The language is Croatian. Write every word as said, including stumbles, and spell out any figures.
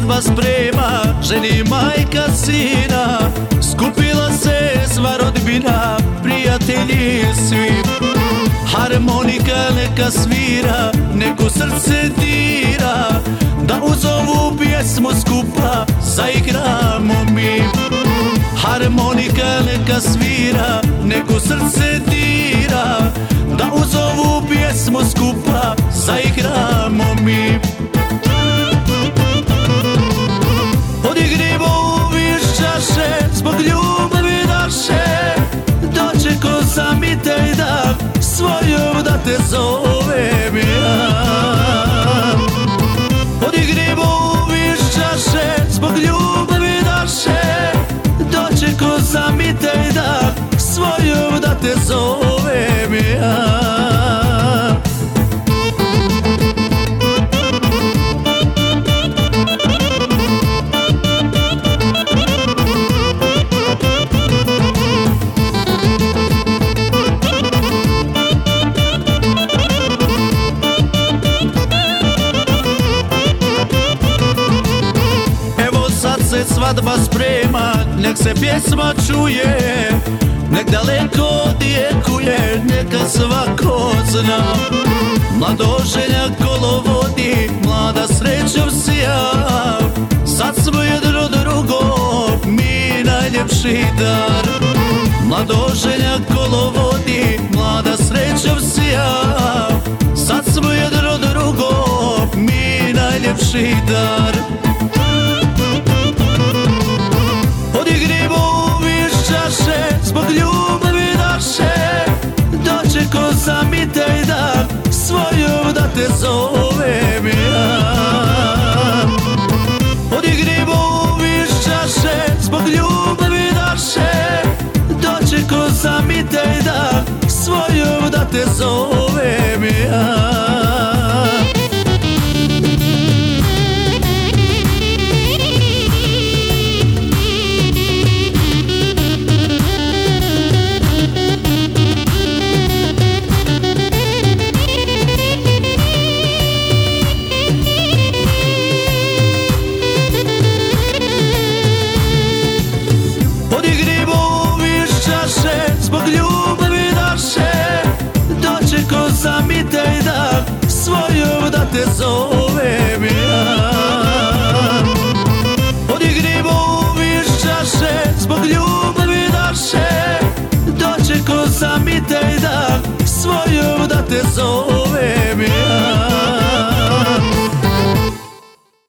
svadba sprema, ženi majka sina. Skupila se sva rodbina, prijatelji svi. Harmonika neka svira, neko srce dira, da uz ovu pjesmu skupa zaigramo mi. Harmonika neka svira, neko srce dira, da uz ovu pjesmu skupa zaigramo mi. Podigrimo viš čaše, zbog ljubavi naše, dočeko sam i taj dan, svojom da te zovem ja. Podigrimo viš čaše, zbog ljubavi naše, dočeko sam i taj dan, svojom da te zovem ja. Svadba sprema, nek se pjesma čuje, nek daleko odjekuje, neka svako zna. Mladoženja kolo vodi, mlada srećom sija, sad smo jedno drugo, mi najljepši dar. Mladoženja kolo vodi, mlada srećom sija, sad smo jedno drugo, mi najljepši dar. Podigrimo viš čaše, zbog ljubavi naše, dočeko sam i taj dan, svojom da te zovem ja. Podigrimo viš čaše, zbog ljubavi naše, dočeko sam i taj dan, svojom da te zovem ja. Zbog ljubavi naše, dočeko sam i taj dan, svojom da te zovem ja. Podigrimo viš čaše, zbog ljubavi naše, dočeko sam i taj dan, svojom da te zovem ja.